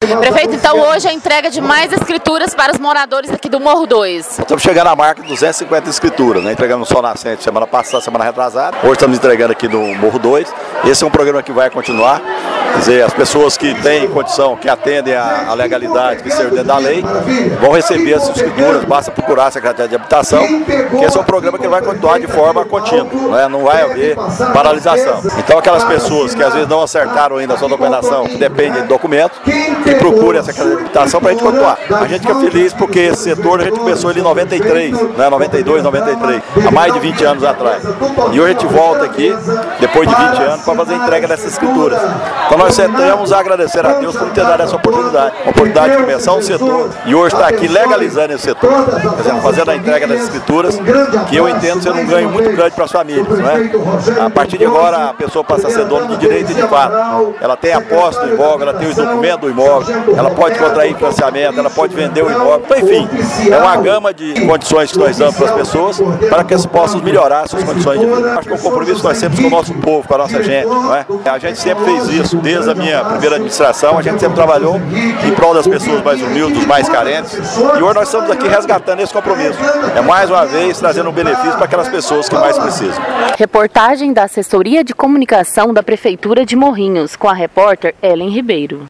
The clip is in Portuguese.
Prefeito, então hoje a entrega de mais escrituras para os moradores aqui do Morro 2. Estamos chegando à marca de 250 escrituras, né? Entregamos no Sol Nascente semana passada, semana retrasada. Hoje estamos entregando aqui no Morro 2. Esse é um programa que vai continuar. Quer dizer, as pessoas que têm condição, que atendem à legalidade, que servem dentro da lei, vão receber essas escrituras. Basta procurar a Secretaria de Habitação, que esse é um programa que vai continuar de forma contínua, né? Não vai haver paralisação. Então aquelas pessoas que às vezes não acertaram ainda a sua documentação, que dependem de documentos, que procurem a Secretaria de Habitação para a gente continuar. A gente fica feliz porque esse setor a gente começou ele em 93, né? 92, 93, há mais de 20 anos atrás. E hoje a gente volta aqui, depois de 20 anos, para fazer a entrega dessas escrituras. Então nós temos a agradecer a Deus por ter dado essa oportunidade. Uma oportunidade de começar um setor e hoje está aqui legalizando esse setor, quer dizer, fazendo a entrega das escrituras, que eu entendo ser um ganho muito grande para as famílias, né? A partir de agora a pessoa passa a ser dona de direito e de fato. Ela tem a posse do imóvel, ela tem os documentos do imóvel, ela pode contrair financiamento, ela pode vender o imóvel. Então, enfim, é uma gama de condições que nós damos para as pessoas para que elas possam melhorar suas condições de vida. Acho que é um compromisso que nós temos com o nosso povo, com a nossa gente, não é? A gente sempre fez isso, desde a minha primeira administração, a gente sempre trabalhou em prol das pessoas mais humildes, dos mais carentes, e hoje nós estamos aqui resgatando esse compromisso. É mais uma vez trazendo um benefício para aquelas pessoas que mais precisam. Reportagem da Assessoria de Comunicação da Prefeitura de Morrinhos, com a repórter Ellen Ribeiro.